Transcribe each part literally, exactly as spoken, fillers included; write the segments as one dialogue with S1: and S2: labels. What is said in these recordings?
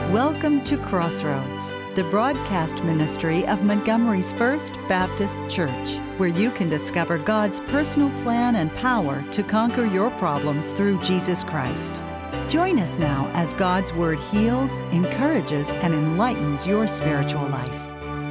S1: Welcome to Crossroads, the broadcast ministry of Montgomery's First Baptist Church, where you can discover God's personal plan and power to conquer your problems through Jesus Christ. Join us now as God's Word heals, encourages, and enlightens your spiritual life.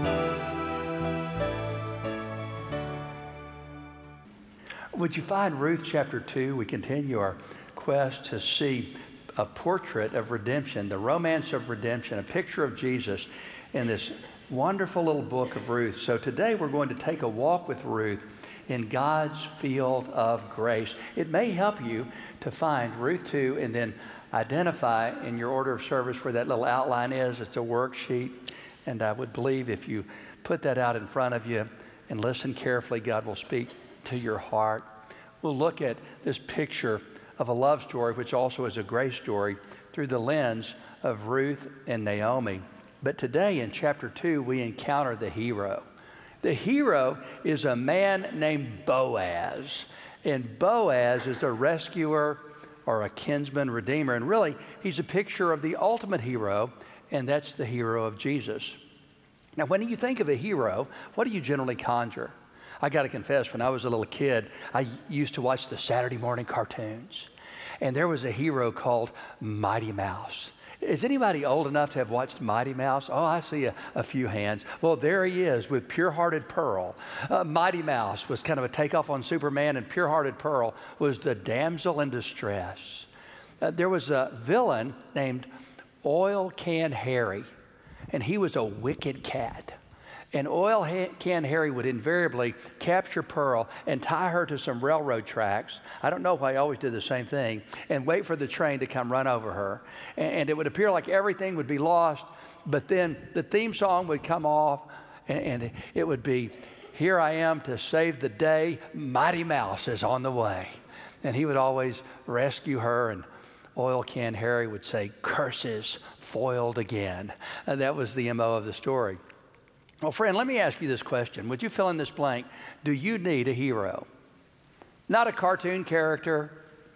S2: Would you find Ruth chapter two? We continue our quest to see a portrait of redemption, the romance of redemption, a picture of Jesus in this wonderful little book of Ruth. So today we're going to take a walk with Ruth in God's field of grace. It may help you to find Ruth two and then identify in your order of service where that little outline is. It's a worksheet, and I would believe if you put that out in front of you and listen carefully, God will speak to your heart. We'll look at this picture of a love story, which also is a grace story, through the lens of Ruth and Naomi. But today in chapter two, we encounter the hero. The hero is a man named Boaz. And Boaz is a rescuer or a kinsman redeemer. And really, he's a picture of the ultimate hero, and that's the hero of Jesus. Now, when you think of a hero, what do you generally conjure? I got to confess, when I was a little kid, I used to watch the Saturday morning cartoons. And there was a hero called Mighty Mouse. Is anybody old enough to have watched Mighty Mouse? Oh, I see a, a few hands. Well, there he is with Pure-Hearted Pearl. Uh, Mighty Mouse was kind of a takeoff on Superman, and Pure-Hearted Pearl was the damsel in distress. Uh, there was a villain named Oil Can Harry, and he was a wicked cat. And Oil Can Harry would invariably capture Pearl and tie her to some railroad tracks. I don't know why he always did the same thing, and wait for the train to come run over her. And it would appear like everything would be lost, but then the theme song would come off, and it would be, "Here I am to save the day, Mighty Mouse is on the way." And he would always rescue her, and Oil Can Harry would say, "Curses foiled again." And that was the M O of the story. Well, friend, let me ask you this question. Would you fill in this blank? Do you need a hero? Not a cartoon character,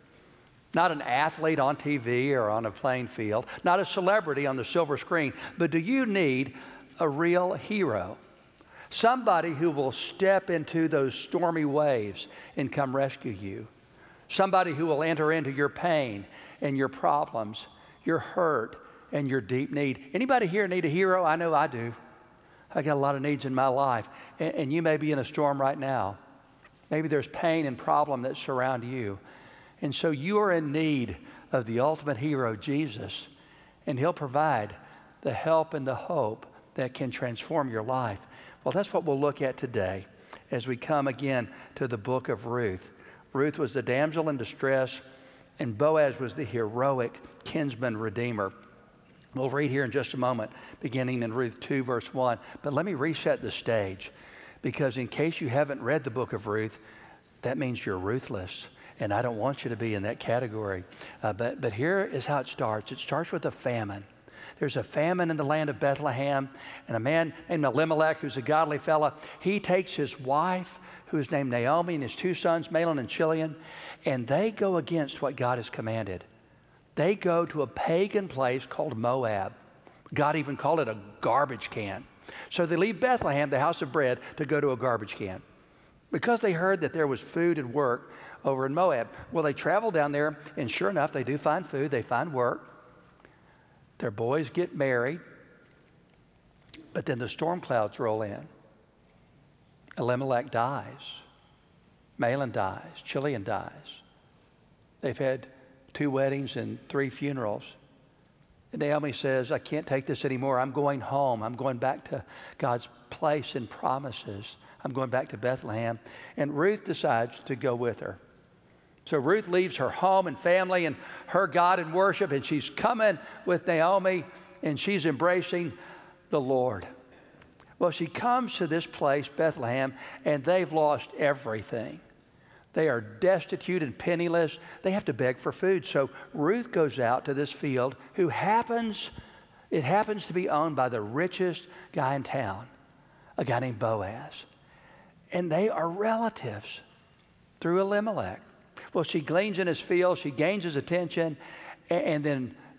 S2: not an athlete on T V or on a playing field, not a celebrity on the silver screen, but do you need a real hero? Somebody who will step into those stormy waves and come rescue you. Somebody who will enter into your pain and your problems, your hurt and your deep need. Anybody here need a hero? I know I do. I got a lot of needs in my life, and, and you may be in a storm right now. Maybe there's pain and problem that surround you. And so you are in need of the ultimate hero, Jesus, and he'll provide the help and the hope that can transform your life. Well, that's what we'll look at today as we come again to the book of Ruth. Ruth was the damsel in distress, and Boaz was the heroic kinsman redeemer. We'll read here in just a moment, beginning in Ruth two, verse one. But let me reset the stage, because in case you haven't read the book of Ruth, that means you're ruthless, and I don't want you to be in that category. Uh, but, but here is how it starts. It starts with a famine. There's a famine in the land of Bethlehem, and a man named Elimelech, who's a godly fella, he takes his wife, who is named Naomi, and his two sons, Mahlon and Chilion, and they go against what God has commanded. They go to a pagan place called Moab. God even called it a garbage can. So they leave Bethlehem, the house of bread, to go to a garbage can because they heard that there was food and work over in Moab. Well, they travel down there, and sure enough, they do find food. They find work. Their boys get married, but then the storm clouds roll in. Elimelech dies. Mahlon dies. Chilion dies. They've had two weddings and three funerals. And Naomi says, "I can't take this anymore. I'm going home. I'm going back to God's place and promises. I'm going back to Bethlehem." And Ruth decides to go with her. So Ruth leaves her home and family and her God and worship, and she's coming with Naomi, and she's embracing the Lord. Well, she comes to this place, Bethlehem, and they've lost everything. They are destitute and penniless. They have to beg for food. So Ruth goes out to this field who happens, it happens to be owned by the richest guy in town, a guy named Boaz. And they are relatives through Elimelech. Well, she gleans in his field, she gains his attention, and then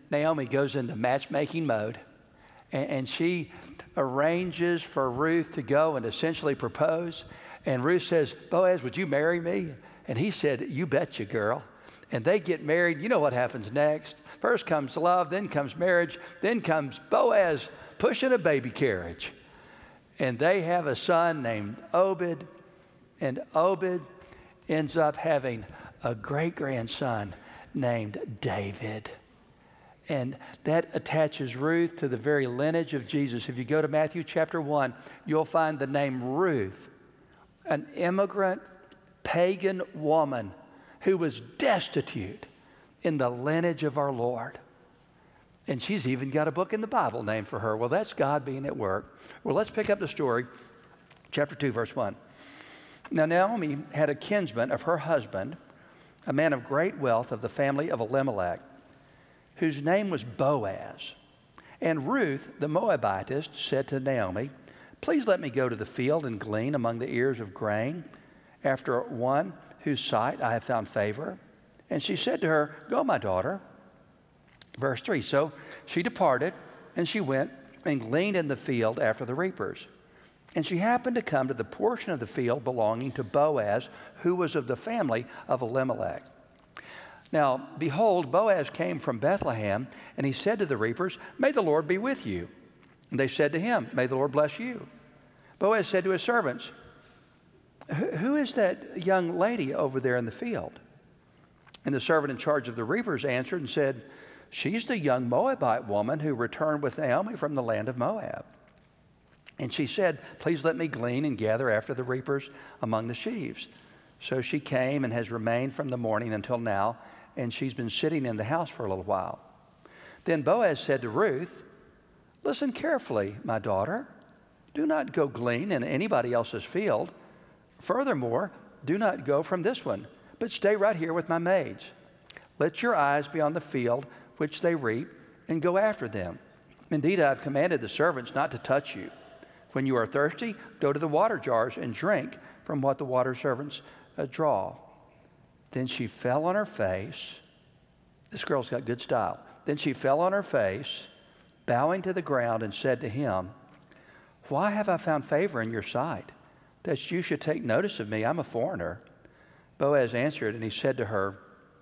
S2: Naomi goes into matchmaking mode, and, and she arranges for Ruth to go and essentially propose. And Ruth says, Boaz, would you marry me? And he said, you betcha, girl. And they get married. You know what happens next. First comes love, then comes marriage, then comes Boaz pushing a baby carriage. And they have a son named Obed, and Obed ends up having a great-grandson named David. And that attaches Ruth to the very lineage of Jesus. If you go to Matthew chapter one, you'll find the name Ruth, an immigrant, pagan woman who was destitute in the lineage of our Lord. And she's even got a book in the Bible named for her. Well, that's God being at work. Well, let's pick up the story, chapter two, verse one. Now, Naomi had a kinsman of her husband, a man of great wealth of the family of Elimelech, whose name was Boaz. And Ruth, the Moabitess, said to Naomi, please let me go to the field and glean among the ears of grain after one whose sight I have found favor. And she said to her, go, my daughter. Verse three, so she departed, and she went and gleaned in the field after the reapers. And she happened to come to the portion of the field belonging to Boaz, who was of the family of Elimelech. Now, behold, Boaz came from Bethlehem, and he said to the reapers, may the Lord be with you. And they said to him, may the Lord bless you. Boaz said to his servants, who is that young lady over there in the field? And the servant in charge of the reapers answered and said, she's the young Moabite woman who returned with Naomi from the land of Moab. And she said, please let me glean and gather after the reapers among the sheaves. So she came and has remained from the morning until now, and she's been sitting in the house for a little while. Then Boaz said to Ruth, listen carefully, my daughter. Do not go glean in anybody else's field. Furthermore, do not go from this one, but stay right here with my maids. Let your eyes be on the field which they reap, and go after them. Indeed, I have commanded the servants not to touch you. When you are thirsty, go to the water jars and drink from what the water servants uh, draw. Then she fell on her face. This girl's got good style. Then she fell on her face, bowing to the ground, and said to him, why have I found favor in your sight, that you should take notice of me? I'm a foreigner. Boaz answered, and he said to her,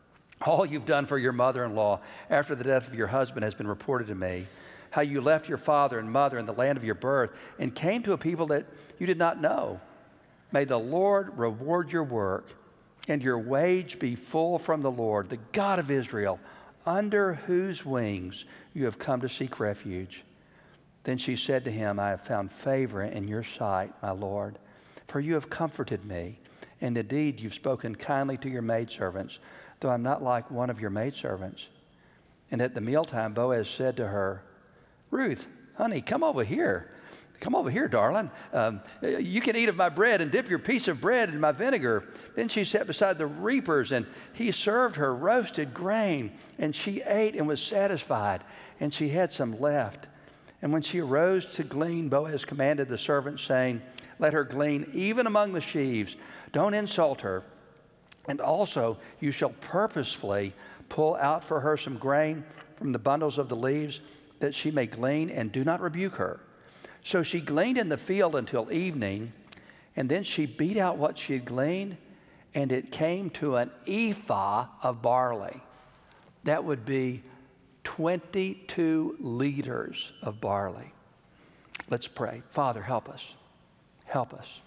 S2: all you've done for your mother-in-law after the death of your husband has been reported to me, how you left your father and mother in the land of your birth and came to a people that you did not know. May the Lord reward your work and your wage be full from the Lord, the God of Israel, under whose wings you have come to seek refuge. Then she said to him, I have found favor in your sight, my Lord, for you have comforted me, and indeed you've spoken kindly to your maidservants, though I'm not like one of your maidservants. And at the mealtime, Boaz said to her, Ruth, honey, come over here. Come over here, darling. Um, you can eat of my bread and dip your piece of bread in my vinegar. Then she sat beside the reapers, and he served her roasted grain, and she ate and was satisfied, and she had some left. And when she arose to glean, Boaz commanded the servant, saying, let her glean even among the sheaves. Don't insult her. And also you shall purposefully pull out for her some grain from the bundles of the leaves, that she may glean, and do not rebuke her. So she gleaned in the field until evening, and then she beat out what she had gleaned, and it came to an ephah of barley. That would be twenty-two liters of barley. Let's pray. Father, help us. Help us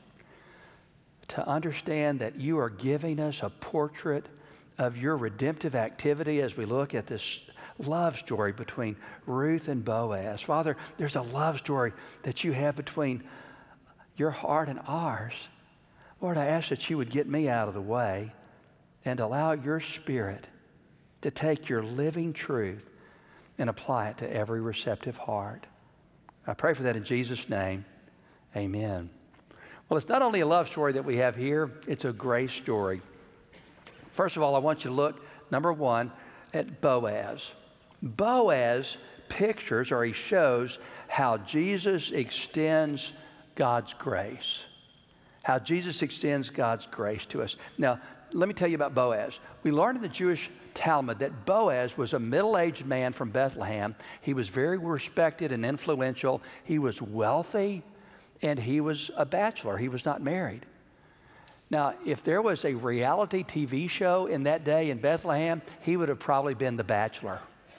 S2: to understand that you are giving us a portrait of your redemptive activity as we look at this love story between Ruth and Boaz. Father, there's a love story that you have between your heart and ours. Lord, I ask that you would get me out of the way and allow your Spirit to take your living truth and apply it to every receptive heart. I pray for that in Jesus' name. Amen. Well, it's not only a love story that we have here, it's a grace story. First of all, I want you to look, number one, at Boaz. Boaz pictures, or he shows, how Jesus extends God's grace. How Jesus extends God's grace to us. Now, let me tell you about Boaz. We learn in the Jewish Talmud that Boaz was a middle-aged man from Bethlehem. He was very respected and influential. He was wealthy, and he was a bachelor. He was not married. Now, if there was a reality T V show in that day in Bethlehem, he would have probably been the bachelor.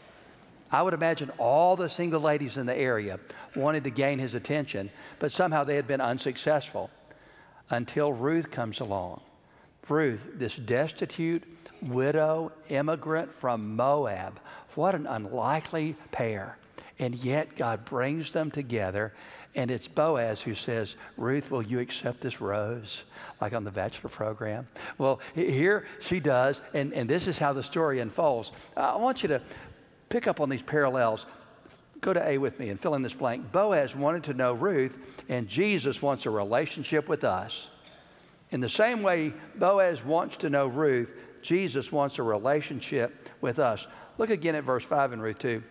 S2: I would imagine all the single ladies in the area wanted to gain his attention, but somehow they had been unsuccessful until Ruth comes along. Ruth, this destitute widow immigrant from Moab. What an unlikely pair. And yet God brings them together, and it's Boaz who says, Ruth, will you accept this rose? Like on the Bachelor program. Well, here she does, and, and this is how the story unfolds. I want you to pick up on these parallels. Go to A with me and fill in this blank. Boaz wanted to know Ruth, and Jesus wants a relationship with us. In the same way Boaz wants to know Ruth, Jesus wants a relationship with us. Look again at verse five in Ruth two.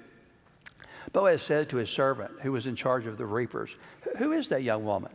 S2: Boaz said to his servant who was in charge of the reapers, who is that young woman?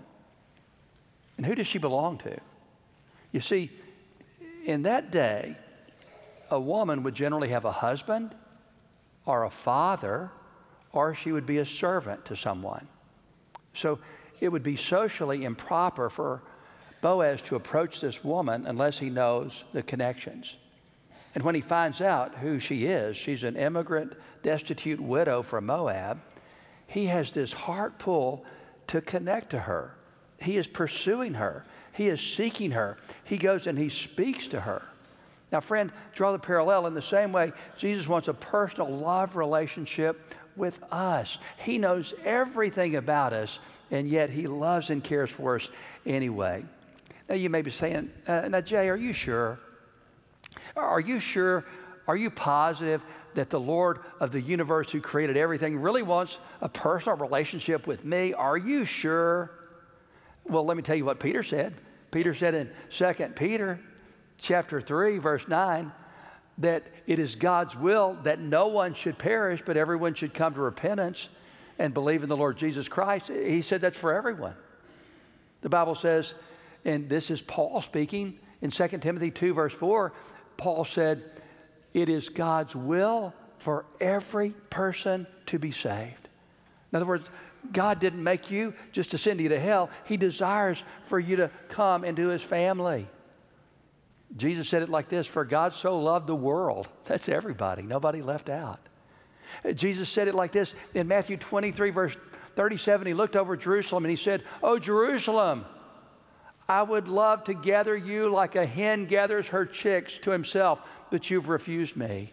S2: And who does she belong to? You see, in that day, a woman would generally have a husband or a father, or she would be a servant to someone. So it would be socially improper for Boaz to approach this woman unless he knows the connections. And when he finds out who she is, she's an immigrant, destitute widow from Moab, he has this heart pull to connect to her. He is pursuing her. He is seeking her. He goes and he speaks to her. Now, friend, draw the parallel in the same way. Jesus wants a personal love relationship with us. He knows everything about us, and yet he loves and cares for us anyway. Now, you may be saying, uh, now, Jay, are you sure? Are you sure? Are you positive that the Lord of the universe who created everything really wants a personal relationship with me? Are you sure? Well, let me tell you what Peter said. Peter said in Second Peter chapter three, verse nine, that it is God's will that no one should perish, but everyone should come to repentance and believe in the Lord Jesus Christ. He said that's for everyone. The Bible says, and this is Paul speaking, in Second Timothy two, verse four, Paul said, it is God's will for every person to be saved. In other words, God didn't make you just to send you to hell. He desires for you to come into his family. Jesus said it like this, for God so loved the world. That's everybody, nobody left out. Jesus said it like this in Matthew twenty-three, verse thirty-seven. He looked over Jerusalem and he said, oh, Jerusalem, I would love to gather you like a hen gathers her chicks to himself, but you've refused me.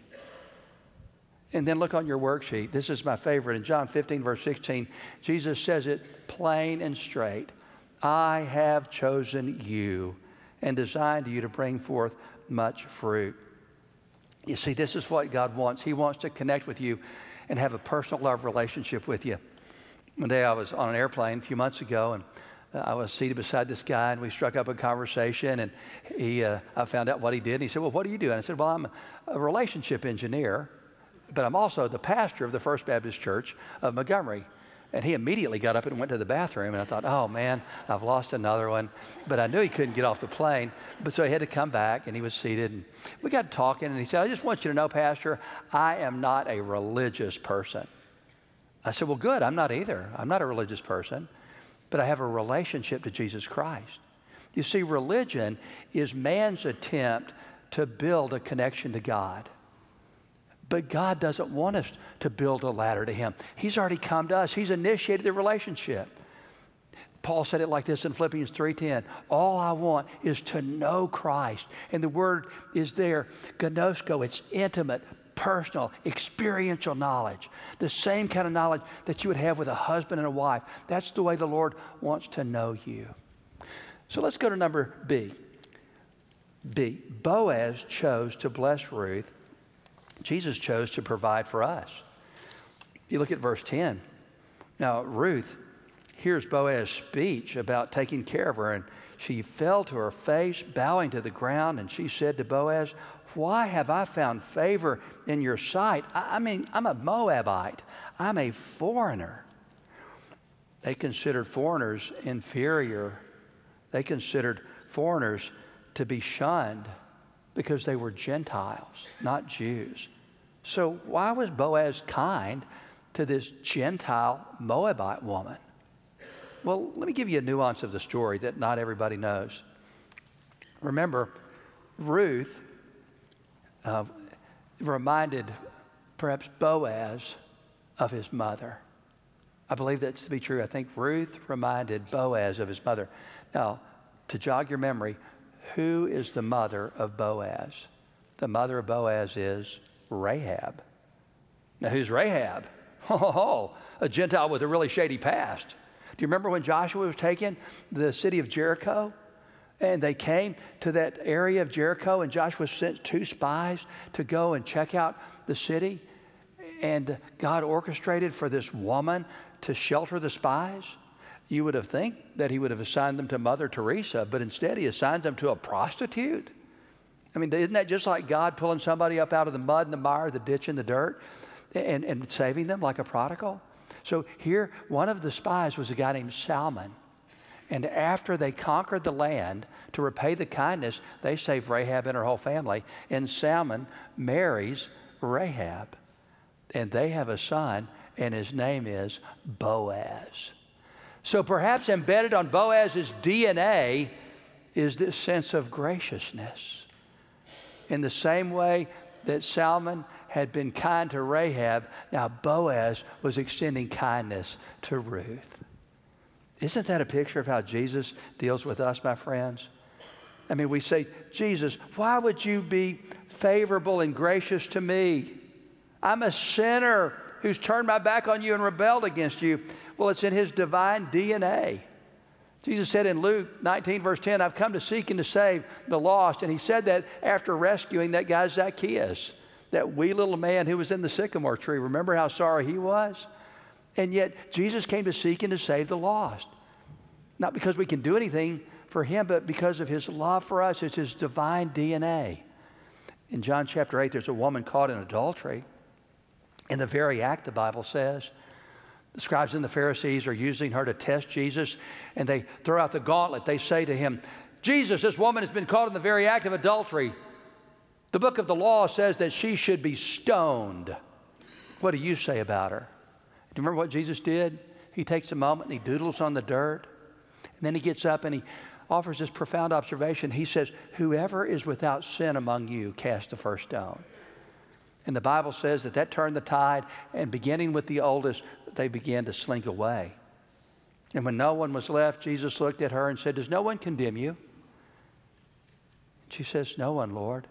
S2: And then look on your worksheet. This is my favorite. In John fifteen, verse sixteen, Jesus says it plain and straight. I have chosen you and designed you to bring forth much fruit. You see, this is what God wants. He wants to connect with you and have a personal love relationship with you. One day I was on an airplane a few months ago, and I was seated beside this guy, and we struck up a conversation, and he, uh, I found out what he did. And he said, well, what do you do? And I said, well, I'm a relationship engineer, but I'm also the pastor of the First Baptist Church of Montgomery. And he immediately got up and went to the bathroom, and I thought, oh, man, I've lost another one. But I knew he couldn't get off the plane, but so he had to come back, and he was seated. And we got talking, and he said, I just want you to know, Pastor, I am not a religious person. I said, well, good, I'm not either. I'm not a religious person, but I have a relationship to Jesus Christ. You see, religion is man's attempt to build a connection to God. But God doesn't want us to build a ladder to him. He's already come to us. He's initiated the relationship. Paul said it like this in Philippians three ten. All I want is to know Christ. And the word is there, gnosko. It's intimate, personal, experiential knowledge. The same kind of knowledge that you would have with a husband and a wife. That's the way the Lord wants to know you. So let's go to number B. B. Boaz chose to bless Ruth. Jesus chose to provide for us. You look at verse ten. Now, Ruth hears Boaz's speech about taking care of her, and she fell to her face, bowing to the ground, and she said to Boaz, why have I found favor in your sight? I, I mean, I'm a Moabite. I'm a foreigner. They considered foreigners inferior. They considered foreigners to be shunned. because they were Gentiles, not Jews. So why was Boaz kind to this Gentile Moabite woman? Well, let me give you a nuance of the story that not everybody knows. Remember, Ruth uh, reminded perhaps Boaz of his mother. I believe that's to be true. I think Ruth reminded Boaz of his mother. Now, to jog your memory, who is the mother of Boaz? The mother of Boaz is Rahab. Now, who's Rahab? Oh, a Gentile with a really shady past. Do you remember when Joshua was taking the city of Jericho? And they came to that area of Jericho, and Joshua sent two spies to go and check out the city. And God orchestrated for this woman to shelter the spies. You would have think that he would have assigned them to Mother Teresa, but instead he assigns them to a prostitute. I mean, isn't that just like God pulling somebody up out of the mud and the mire, the ditch and the dirt, and, and saving them like a prodigal? So here, one of the spies was a guy named Salmon. And after they conquered the land, to repay the kindness, they saved Rahab and her whole family. And Salmon marries Rahab. And they have a son, and his name is Boaz. So perhaps embedded on Boaz's D N A is this sense of graciousness. In the same way that Salmon had been kind to Rahab, now Boaz was extending kindness to Ruth. Isn't that a picture of how Jesus deals with us, my friends? I mean, we say, Jesus, why would you be favorable and gracious to me? I'm a sinner who's turned my back on you and rebelled against you. Well, it's in his divine D N A. Jesus said in Luke nineteen, verse ten, I've come to seek and to save the lost. And he said that after rescuing that guy Zacchaeus, that wee little man who was in the sycamore tree. Remember how sorry he was? And yet Jesus came to seek and to save the lost. Not because we can do anything for him, but because of his love for us. It's his divine D N A. In John chapter eight, there's a woman caught in adultery. In the very act, the Bible says, the scribes and the Pharisees are using her to test Jesus, and they throw out the gauntlet. They say to him, Jesus, this woman has been caught in the very act of adultery. The book of the law says that she should be stoned. What do you say about her? Do you remember what Jesus did? He takes a moment and he doodles on the dirt, and then he gets up and he offers this profound observation. He says, whoever is without sin among you, cast the first stone. And the Bible says that that turned the tide, and beginning with the oldest, they began to slink away. And when no one was left, Jesus looked at her and said, does no one condemn you? She says, no one, Lord.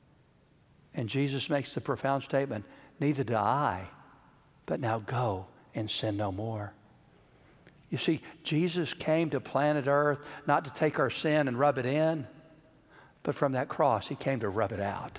S2: And Jesus makes the profound statement, neither do I, but now go and sin no more. You see, Jesus came to planet Earth not to take our sin and rub it in, but from that cross, he came to rub it out.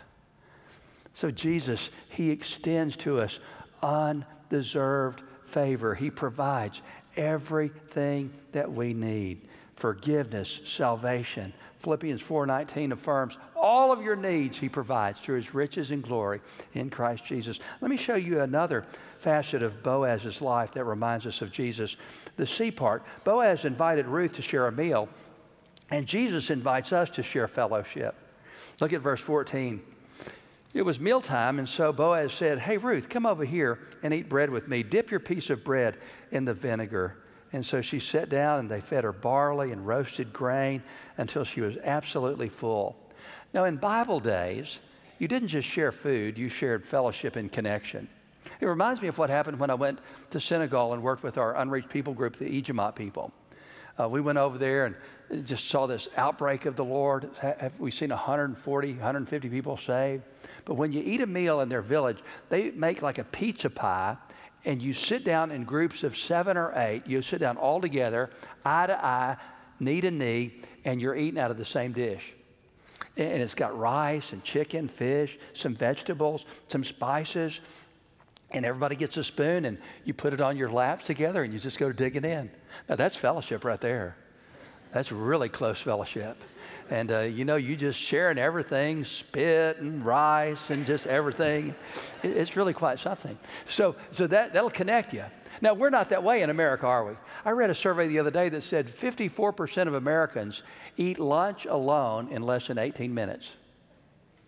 S2: So Jesus, he extends to us undeserved favor. He provides everything that we need. Forgiveness, salvation. Philippians four nineteen affirms all of your needs he provides through his riches and glory in Christ Jesus. Let me show you another facet of Boaz's life that reminds us of Jesus. The C part. Boaz invited Ruth to share a meal, and Jesus invites us to share fellowship. Look at verse fourteen. It was mealtime, and so Boaz said, hey, Ruth, come over here and eat bread with me. Dip your piece of bread in the vinegar. And so she sat down, and they fed her barley and roasted grain until she was absolutely full. Now, in Bible days, you didn't just share food, you shared fellowship and connection. It reminds me of what happened when I went to Senegal and worked with our unreached people group, the Ijima people. Uh, we went over there and just saw this outbreak of the Lord. Have we seen one hundred forty, one hundred fifty people saved? But when you eat a meal in their village, they make like a pizza pie, and you sit down in groups of seven or eight. You sit down all together, eye to eye, knee to knee, and you're eating out of the same dish. And it's got rice and chicken, fish, some vegetables, some spices, and everybody gets a spoon, and you put it on your laps together, and you just go digging in. Now, that's fellowship right there. That's really close fellowship. And, uh, you know, you just sharing everything, spit and rice and just everything. It, it's really quite something. So so that, that'll connect you. Now, we're not that way in America, are we? I read a survey the other day that said fifty-four percent of Americans eat lunch alone in less than eighteen minutes.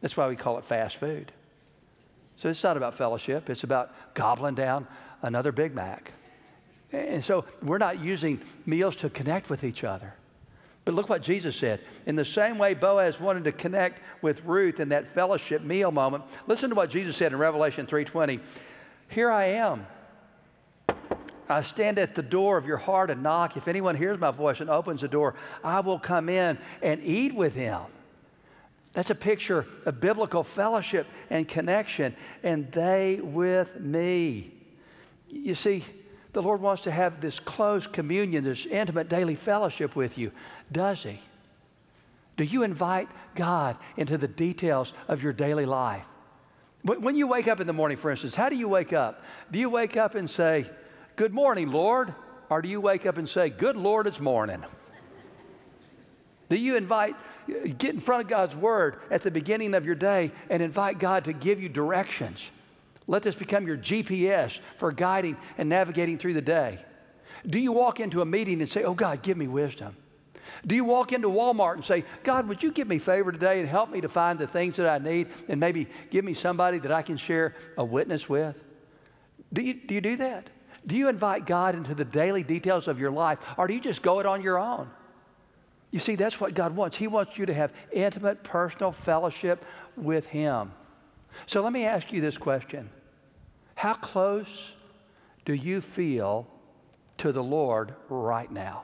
S2: That's why we call it fast food. So it's not about fellowship. It's about gobbling down another Big Mac. And so we're not using meals to connect with each other. But look what Jesus said. In the same way Boaz wanted to connect with Ruth in that fellowship meal moment, listen to what Jesus said in Revelation three twenty. Here I am. I stand at the door of your heart and knock. If anyone hears my voice and opens the door, I will come in and eat with him. That's a picture of biblical fellowship and connection, and they with me. You see, the Lord wants to have this close communion, this intimate daily fellowship with you. Does He? Do you invite God into the details of your daily life? When you wake up in the morning, for instance, how do you wake up? Do you wake up and say, "Good morning, Lord"? Or do you wake up and say, "Good Lord, it's morning"? Do you invite, get in front of God's Word at the beginning of your day and invite God to give you directions? Let this become your G P S for guiding and navigating through the day. Do you walk into a meeting and say, "Oh God, give me wisdom"? Do you walk into Walmart and say, "God, would you give me favor today and help me to find the things that I need and maybe give me somebody that I can share a witness with"? Do you do, you do that? Do you invite God into the daily details of your life, or do you just go it on your own? You see, that's what God wants. He wants you to have intimate, personal fellowship with Him. So let me ask you this question. How close do you feel to the Lord right now?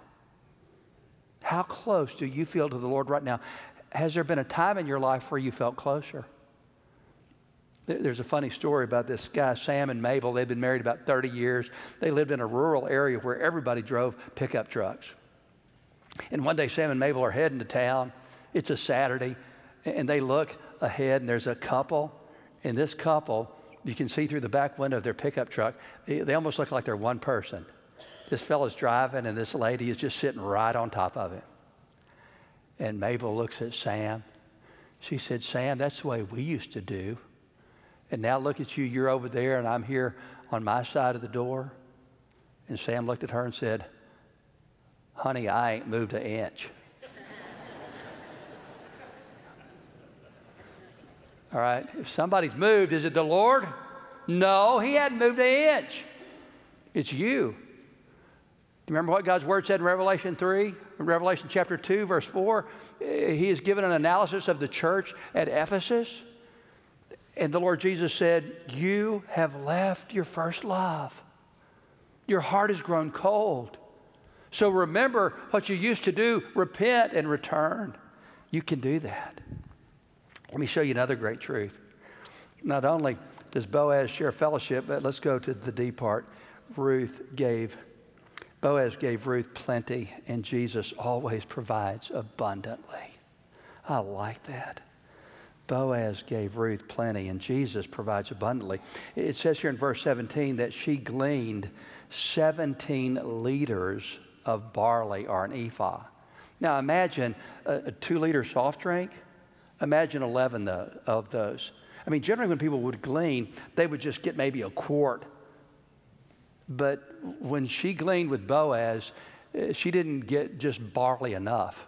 S2: How close do you feel to the Lord right now? Has there been a time in your life where you felt closer? There's a funny story about this guy, Sam and Mabel. They'd been married about thirty years. They lived in a rural area where everybody drove pickup trucks. And one day, Sam and Mabel are heading to town. It's a Saturday, and they look ahead, and there's a couple. And this couple, you can see through the back window of their pickup truck, they, they almost look like they're one person. This fellow's driving, and this lady is just sitting right on top of him. And Mabel looks at Sam. She said, "Sam, that's the way we used to do. And now look at you, you're over there, and I'm here on my side of the door." And Sam looked at her and said, "Honey, I ain't moved an inch." All right, if somebody's moved, is it the Lord? No, He hadn't moved an inch. It's you. Do you remember what God's Word said in Revelation three? In Revelation chapter two, verse four? He has given an analysis of the church at Ephesus. And the Lord Jesus said, "You have left your first love. Your heart has grown cold. So remember what you used to do. Repent and return." You can do that. Let me show you another great truth. Not only does Boaz share fellowship, but let's go to the D part. Ruth gave, Boaz gave Ruth plenty, and Jesus always provides abundantly. I like that. Boaz gave Ruth plenty, and Jesus provides abundantly. It says here in verse seventeen that she gleaned seventeen liters of barley, or an ephah. Now imagine a, a two-liter soft drink. Imagine eleven of those. I mean, generally when people would glean, they would just get maybe a quart. But when she gleaned with Boaz, she didn't get just barley enough.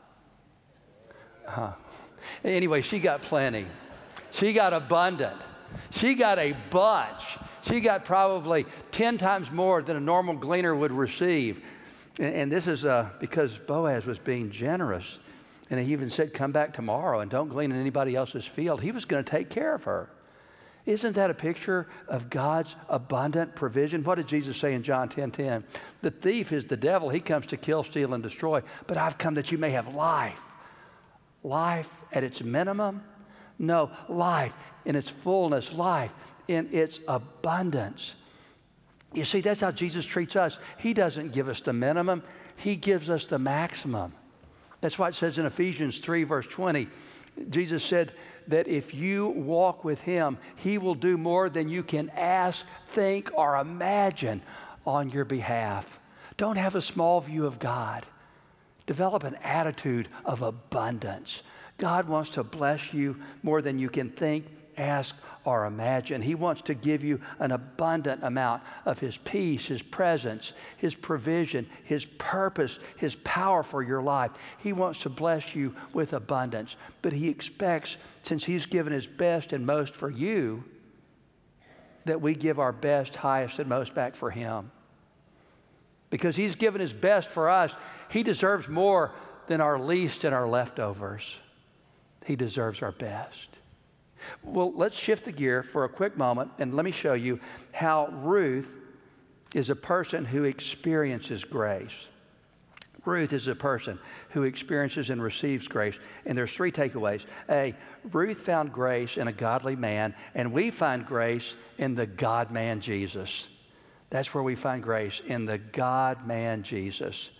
S2: Huh. Anyway, she got plenty. She got abundant. She got a bunch. She got probably ten times more than a normal gleaner would receive. And, and this is uh, because Boaz was being generous. And he even said, "Come back tomorrow and don't glean in anybody else's field." He was going to take care of her. Isn't that a picture of God's abundant provision? What did Jesus say in John ten ten? "The thief is the devil. He comes to kill, steal, and destroy. But I've come that you may have life." Life at its minimum? No, life in its fullness, life in its abundance. You see, that's how Jesus treats us. He doesn't give us the minimum. He gives us the maximum. That's why it says in Ephesians three, verse twenty, Jesus said that if you walk with Him, He will do more than you can ask, think, or imagine on your behalf. Don't have a small view of God. Develop an attitude of abundance. God wants to bless you more than you can think ask or imagine. He wants to give you an abundant amount of His peace, His presence, His provision, His purpose, His power for your life. He wants to bless you with abundance. But He expects, since He's given His best and most for you, that we give our best, highest, and most back for Him. Because He's given His best for us, He deserves more than our least and our leftovers. He deserves our best. Well, let's shift the gear for a quick moment, and let me show you how Ruth is a person who experiences grace. Ruth is a person who experiences and receives grace. And there's three takeaways. A, Ruth found grace in a godly man, and we find grace in the God-man Jesus. That's where we find grace, in the God-man Jesus.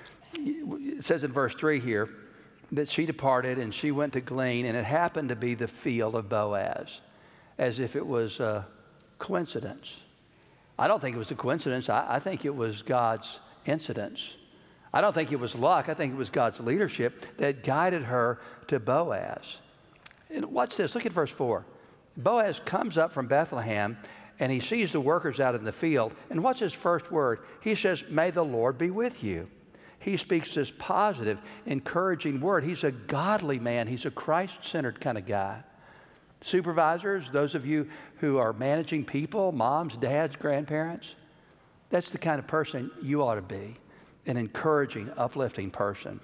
S2: It says in verse three here that she departed and she went to glean, and it happened to be the field of Boaz, as if it was a coincidence. I don't think it was a coincidence. I, I think it was God's incidence. I don't think it was luck. I think it was God's leadership that guided her to Boaz. And watch this. Look at verse four. Boaz comes up from Bethlehem, and he sees the workers out in the field. And what's his first word? He says, "May the Lord be with you." He speaks this positive, encouraging word. He's a godly man. He's a Christ-centered kind of guy. Supervisors, those of you who are managing people, moms, dads, grandparents, that's the kind of person you ought to be. An encouraging, uplifting person.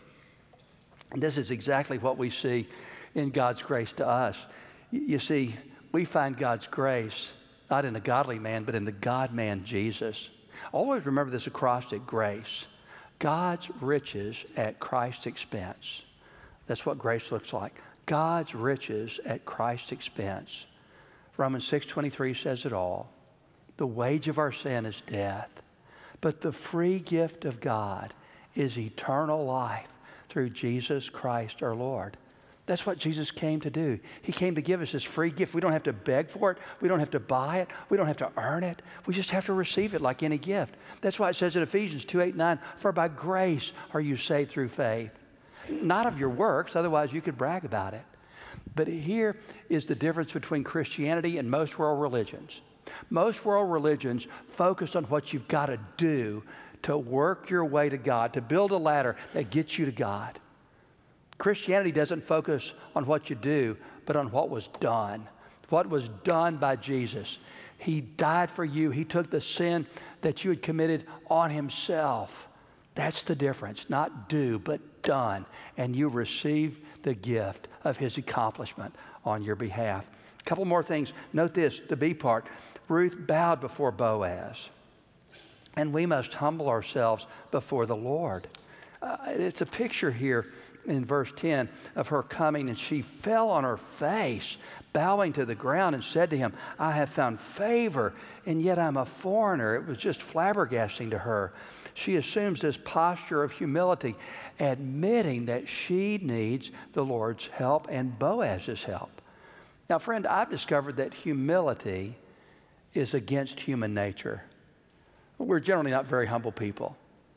S2: And this is exactly what we see in God's grace to us. You see, we find God's grace not in a godly man, but in the God-man Jesus. Always remember this acrostic, grace. God's riches at Christ's expense. That's what grace looks like. God's riches at Christ's expense. Romans six twenty-three says it all. The wage of our sin is death, but the free gift of God is eternal life through Jesus Christ our Lord. That's what Jesus came to do. He came to give us this free gift. We don't have to beg for it. We don't have to buy it. We don't have to earn it. We just have to receive it like any gift. That's why it says in Ephesians two, eight, nine, for by grace are you saved through faith. Not of your works, otherwise you could brag about it. But here is the difference between Christianity and most world religions. Most world religions focus on what you've got to do to work your way to God, to build a ladder that gets you to God. Christianity doesn't focus on what you do, but on what was done. What was done by Jesus. He died for you. He took the sin that you had committed on Himself. That's the difference. Not do, but done. And you receive the gift of His accomplishment on your behalf. A couple more things. Note this, the B part. Ruth bowed before Boaz. And we must humble ourselves before the Lord. Uh, it's a picture here in verse ten of her coming, and she fell on her face, bowing to the ground, and said to him, I have found favor, and yet I'm a foreigner. It was just flabbergasting to her. She assumes this posture of humility, admitting that she needs the Lord's help and Boaz's help. Now, friend, I've discovered that humility is against human nature. We're generally not very humble people.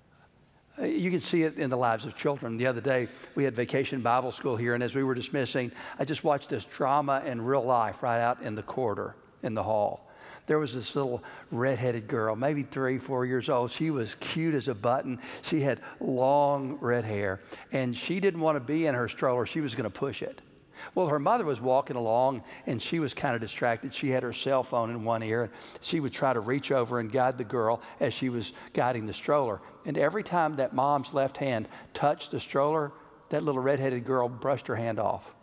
S2: You can see it in the lives of children. The other day, we had Vacation Bible School here, and as we were dismissing, I just watched this drama in real life right out in the corridor, in the hall. There was this little redheaded girl, maybe three, four years old. She was cute as a button. She had long red hair, and she didn't want to be in her stroller. She was going to push it. Well, her mother was walking along, and she was kind of distracted. She had her cell phone in one ear, and she would try to reach over and guide the girl as she was guiding the stroller. And every time that mom's left hand touched the stroller, that little redheaded girl brushed her hand off.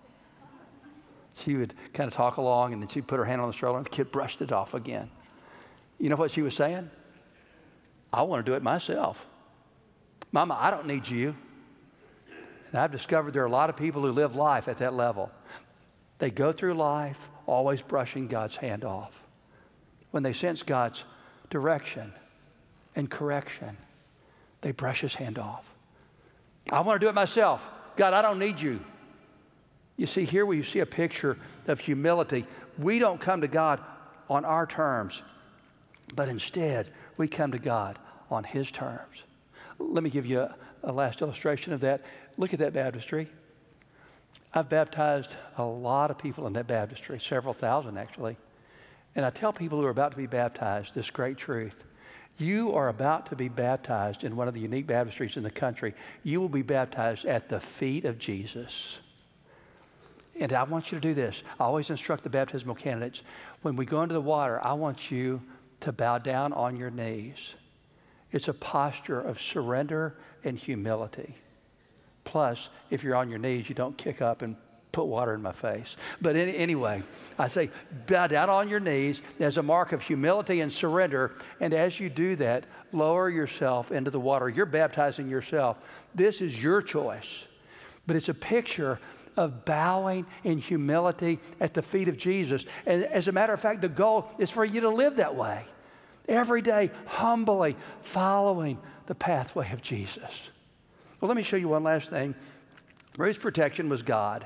S2: She would kind of talk along, and then she'd put her hand on the stroller, and the kid brushed it off again. You know what she was saying? I want to do it myself. Mama, I don't need you. And I've discovered there are a lot of people who live life at that level. They go through life always brushing God's hand off. When they sense God's direction and correction, they brush His hand off. I want to do it myself. God, I don't need you. You see, here we see a picture of humility. We don't come to God on our terms, but instead we come to God on His terms. Let me give you a, a last illustration of that. Look at that baptistry. I've baptized a lot of people in that baptistry, several thousand actually. And I tell people who are about to be baptized this great truth. You are about to be baptized in one of the unique baptistries in the country. You will be baptized at the feet of Jesus. And I want you to do this. I always instruct the baptismal candidates, when we go into the water, I want you to bow down on your knees. It's a posture of surrender and humility. Plus, if you're on your knees, you don't kick up and put water in my face. But in, anyway, I say, bow down on your knees as a mark of humility and surrender. And as you do that, lower yourself into the water. You're baptizing yourself. This is your choice. But it's a picture of bowing in humility at the feet of Jesus. And as a matter of fact, the goal is for you to live that way. Every day, humbly following the pathway of Jesus. Well, let me show you one last thing. Ruth's protection was God.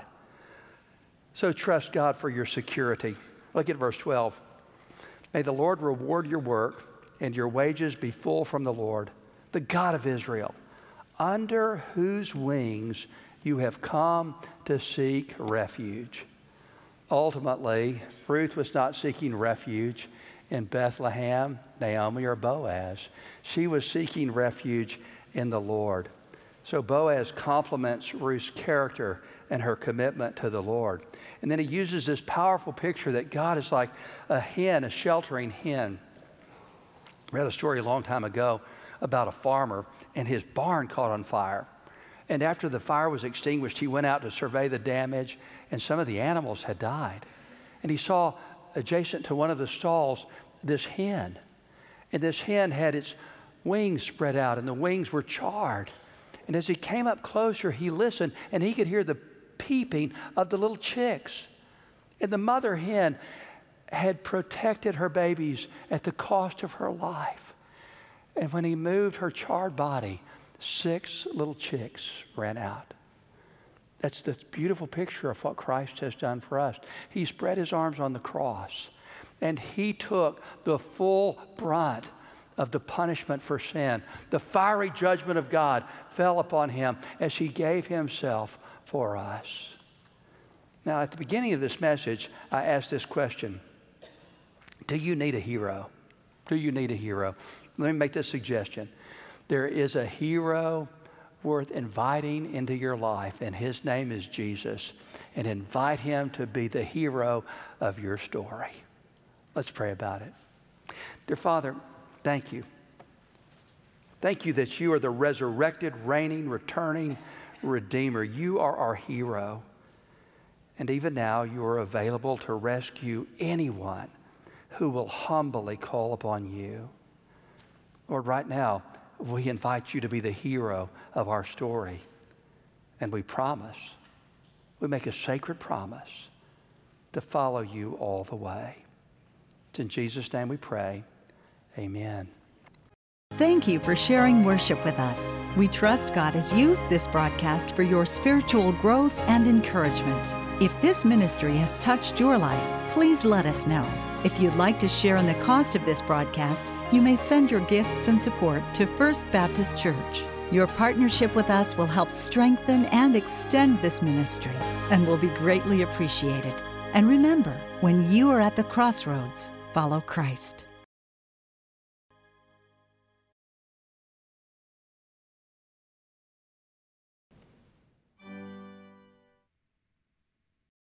S2: So trust God for your security. Look at verse twelve. May the Lord reward your work and your wages be full from the Lord, the God of Israel, under whose wings you have come to seek refuge. Ultimately, Ruth was not seeking refuge in Bethlehem, Naomi, or Boaz. She was seeking refuge in the Lord. So Boaz compliments Ruth's character and her commitment to the Lord. And then he uses this powerful picture that God is like a hen, a sheltering hen. I read a story a long time ago about a farmer, and his barn caught on fire. And after the fire was extinguished, he went out to survey the damage, and some of the animals had died. And he saw adjacent to one of the stalls this hen. And this hen had its wings spread out, and the wings were charred. And as he came up closer, he listened, and he could hear the peeping of the little chicks. And the mother hen had protected her babies at the cost of her life. And when he moved her charred body, six little chicks ran out. That's the beautiful picture of what Christ has done for us. He spread his arms on the cross, and he took the full brunt of the punishment for sin. The fiery judgment of God fell upon him as he gave himself for us. Now, at the beginning of this message, I asked this question. Do you need a hero? Do you need a hero? Let me make this suggestion. There is a hero worth inviting into your life, and his name is Jesus. And invite him to be the hero of your story. Let's pray about it. Dear Father, thank you. Thank you that you are the resurrected, reigning, returning Redeemer. You are our hero. And even now, you are available to rescue anyone who will humbly call upon you. Lord, right now, we invite you to be the hero of our story. And we promise, we make a sacred promise to follow you all the way. It's in Jesus' name we pray. Amen.
S1: Thank you for sharing worship with us. We trust God has used this broadcast for your spiritual growth and encouragement. If this ministry has touched your life, please let us know. If you'd like to share in the cost of this broadcast, you may send your gifts and support to First Baptist Church. Your partnership with us will help strengthen and extend this ministry and will be greatly appreciated. And remember, when you are at the crossroads, follow Christ.